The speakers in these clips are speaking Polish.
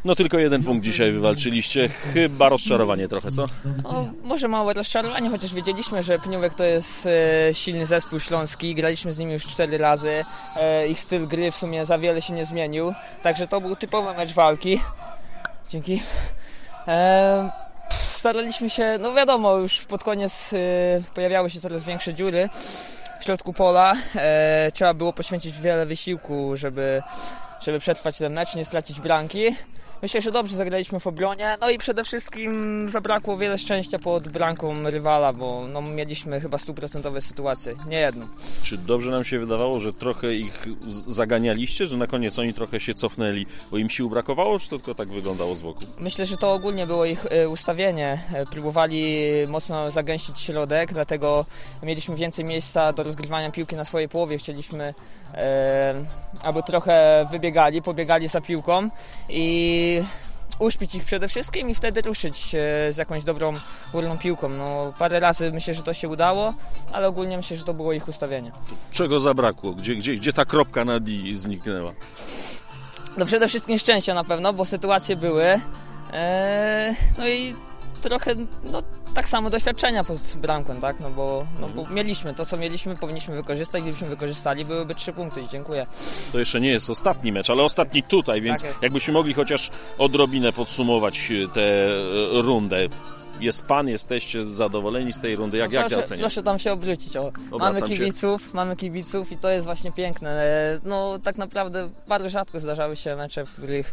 No tylko jeden punkt dzisiaj wywalczyliście. Chyba rozczarowanie trochę, co? No, może małe rozczarowanie, chociaż wiedzieliśmy, że Pniówek to jest silny zespół śląski. Graliśmy z nimi już 4 razy. Ich styl gry w sumie za wiele się nie zmienił. Także to był typowy mecz walki. Dzięki. Staraliśmy się, no wiadomo, już pod koniec pojawiały się coraz większe dziury w środku pola. Trzeba było poświęcić wiele wysiłku, żeby przetrwać ten mecz, nie stracić bramki. Myślę, że dobrze zagraliśmy w obronie, no i przede wszystkim zabrakło wiele szczęścia pod bramką rywala, bo no, mieliśmy chyba 100% sytuacje, nie jedną. Czy dobrze nam się wydawało, że trochę ich zaganialiście, że na koniec oni trochę się cofnęli, bo im sił brakowało, czy to tylko tak wyglądało z boku? Myślę, że to ogólnie było ich ustawienie. Próbowali mocno zagęścić środek, dlatego mieliśmy więcej miejsca do rozgrywania piłki na swojej połowie. Chcieliśmy, aby trochę pobiegali za piłką i uśpić ich przede wszystkim i wtedy ruszyć z jakąś dobrą górną piłką. No, parę razy myślę, że to się udało, ale ogólnie myślę, że to było ich ustawienie. Czego zabrakło? Gdzie ta kropka na D zniknęła? No przede wszystkim szczęścia na pewno, bo sytuacje były. No i trochę tak samo doświadczenia pod bramką, tak? No bo mieliśmy to, co mieliśmy, powinniśmy wykorzystać. Gdybyśmy wykorzystali, byłyby 3 punkty i dziękuję. To jeszcze nie jest ostatni mecz, ale ostatni tutaj, więc tak jakbyśmy mogli chociaż odrobinę podsumować tę rundę. Jesteście zadowoleni z tej rundy? Jak to oceniasz? Proszę tam się obrócić. Mamy kibiców i to jest właśnie piękne. No tak naprawdę bardzo rzadko zdarzały się mecze, w których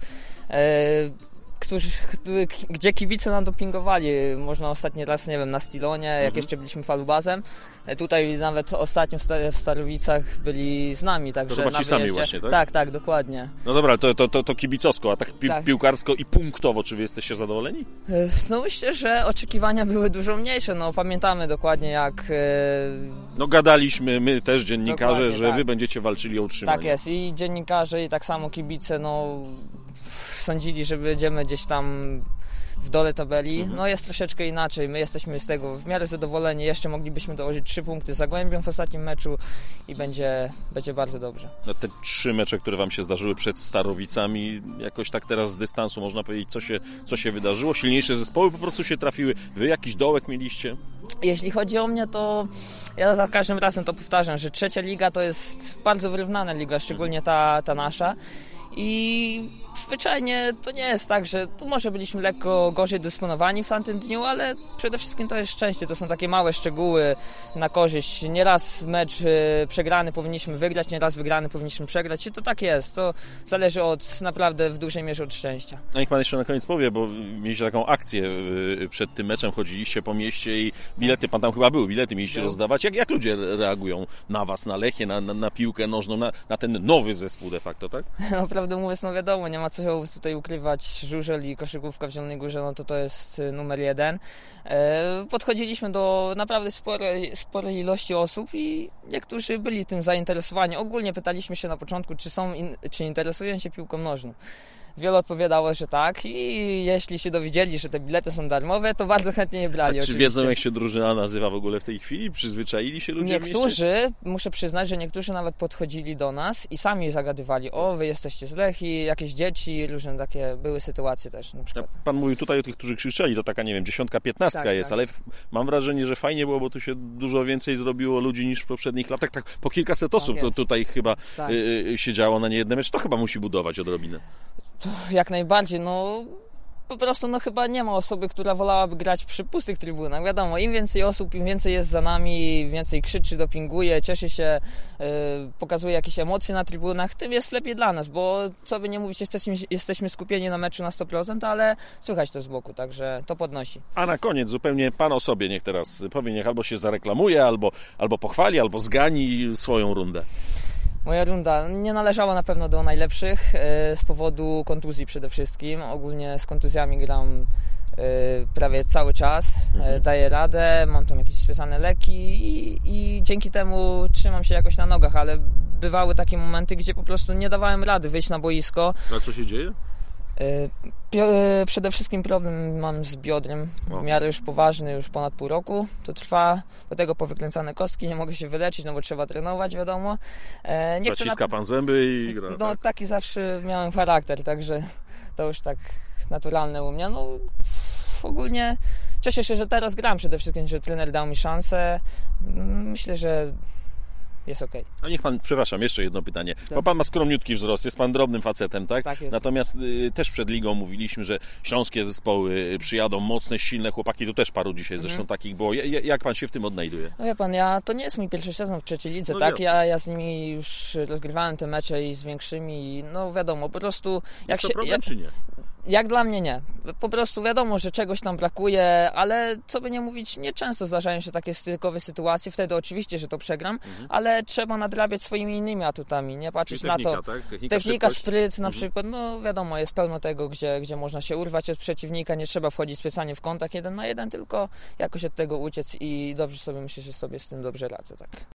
gdzie kibice nam dopingowali. Można ostatni raz, nie wiem, na Stilonie, jak jeszcze byliśmy falubazem. Tutaj nawet ostatnio w Starowicach byli z nami. Także to chyba ci sami właśnie, tak? Tak, dokładnie. No dobra, to kibicowsko, a tak piłkarsko i punktowo, czy wy jesteście zadowoleni? No myślę, że oczekiwania były dużo mniejsze. No pamiętamy dokładnie jak... No gadaliśmy, my też dziennikarze, że wy będziecie walczyli o utrzymanie. Tak jest i dziennikarze i tak samo kibice, sądzili, że będziemy gdzieś tam w dole tabeli. No jest troszeczkę inaczej. My jesteśmy z tego w miarę zadowoleni. Jeszcze moglibyśmy dołożyć 3 punkty z Zagłębiem w ostatnim meczu i będzie bardzo dobrze. No te 3 mecze, które wam się zdarzyły przed Starowicami, jakoś tak teraz z dystansu można powiedzieć, co się wydarzyło? Silniejsze zespoły po prostu się trafiły? Wy jakiś dołek mieliście? Jeśli chodzi o mnie, to ja za każdym razem to powtarzam, że 3. liga to jest bardzo wyrównana liga, szczególnie ta nasza. I zwyczajnie to nie jest tak, że tu może byliśmy lekko gorzej dysponowani w tamtym dniu, ale przede wszystkim to jest szczęście, to są takie małe szczegóły na korzyść. Nieraz mecz przegrany powinniśmy wygrać, nieraz wygrany powinniśmy przegrać i to tak jest. To zależy naprawdę w dużej mierze od szczęścia. A niech pan jeszcze na koniec powie, bo mieliście taką akcję przed tym meczem, chodziliście po mieście i bilety, pan tam chyba był, bilety mieliście rozdawać. Jak ludzie reagują na was, na Lechię, na piłkę nożną, na ten nowy zespół de facto, tak? Prawdę mówiąc, no wiadomo, nie ma co tutaj ukrywać. Żużel i koszykówka w Zielonej Górze, no to jest numer 1. Podchodziliśmy do naprawdę sporej ilości osób i niektórzy byli tym zainteresowani. Ogólnie pytaliśmy się na początku, czy interesują się piłką nożną. Wielu odpowiadało, że tak i jeśli się dowiedzieli, że te bilety są darmowe, to bardzo chętnie je brali. A czy wiedzą, jak się drużyna nazywa w ogóle w tej chwili? Przyzwyczaili się ludzie w mieście? Muszę przyznać, że niektórzy nawet podchodzili do nas i sami zagadywali, wy jesteście z Lechii, jakieś dzieci, różne takie były sytuacje też na przykład. Pan mówił tutaj o tych, którzy krzyczeli, to taka, nie wiem, 10, 15 jest, tak. Ale mam wrażenie, że fajnie było, bo tu się dużo więcej zrobiło ludzi niż w poprzednich latach. Tak po kilkaset osób to tutaj chyba siedziało na niejednym mecz. To chyba musi budować odrobinę. Jak najbardziej, po prostu chyba nie ma osoby, która wolałaby grać przy pustych trybunach. Wiadomo, im więcej osób, im więcej jest za nami, więcej krzyczy, dopinguje, cieszy się, pokazuje jakieś emocje na trybunach, tym jest lepiej dla nas, bo co by nie mówić, jesteśmy skupieni na meczu na 100%, ale słychać to z boku, także to podnosi. A na koniec zupełnie pan o sobie niech teraz powie, niech albo się zareklamuje, albo pochwali, albo zgani swoją rundę. Moja runda nie należała na pewno do najlepszych z powodu kontuzji przede wszystkim. Ogólnie z kontuzjami gram prawie cały czas, daję radę, mam tam jakieś specjalne leki i dzięki temu trzymam się jakoś na nogach, ale bywały takie momenty, gdzie po prostu nie dawałem rady wyjść na boisko. A co się dzieje? Przede wszystkim problem mam z biodrem, w miarę już poważny, już ponad pół roku to trwa, do tego powykręcane kostki, nie mogę się wyleczyć, bo trzeba trenować, wiadomo. Zaciska pan zęby i gra. Taki zawsze miałem charakter, także to już tak naturalne u mnie. No ogólnie cieszę się, że teraz gram przede wszystkim, że trener dał mi szansę. Myślę, że jest okej. A niech pan, przepraszam, jeszcze jedno pytanie. Tak. Bo pan ma skromniutki wzrost, jest pan drobnym facetem, tak? Tak jest. Natomiast też przed ligą mówiliśmy, że śląskie zespoły przyjadą, mocne, silne chłopaki, tu też paru dzisiaj zresztą takich było. Jak pan się w tym odnajduje? No wie pan, to nie jest mój pierwszy sezon w trzeciej lidze, No tak? jasne. Ja z nimi już rozgrywałem te mecze i z większymi i no wiadomo, po prostu Jest to problem, czy nie? jak dla mnie nie. Po prostu wiadomo, że czegoś tam brakuje, ale co by nie mówić, nieczęsto zdarzają się takie stykowe sytuacje. Wtedy oczywiście, że to przegram, ale trzeba nadrabiać swoimi innymi atutami, nie patrzeć na to. Tak? Technika, szybkość. spryt na przykład, no wiadomo, jest pełno tego, gdzie można się urwać od przeciwnika, nie trzeba wchodzić specjalnie w kontakt 1 na 1, tylko jakoś od tego uciec i dobrze sobie myślę, że sobie z tym dobrze radzę, tak.